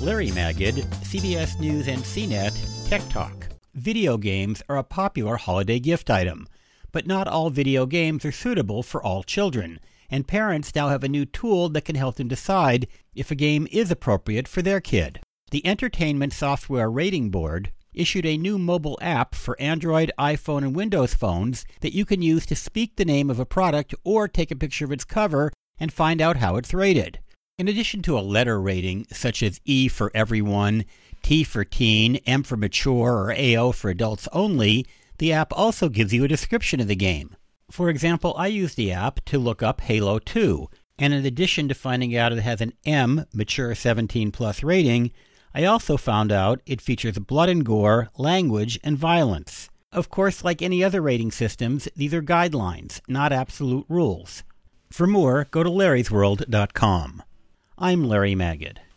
Larry Magid, CBS News and CNET Tech Talk. Video games are a popular holiday gift item, but not all video games are suitable for all children, and parents now have a new tool that can help them decide if a game is appropriate for their kid. The Entertainment Software Rating Board issued a new mobile app for Android, iPhone, and Windows phones that you can use to speak the name of a product or take a picture of its cover and find out how it's rated. In addition to a letter rating, such as E for everyone, T for teen, M for mature, or AO for adults only, the app also gives you a description of the game. For example, I used the app to look up Halo 2, and in addition to finding out it has an M, mature 17 plus rating, I also found out it features blood and gore, language, and violence. Of course, like any other rating systems, these are guidelines, not absolute rules. For more, go to larrysworld.com. I'm Larry Magid.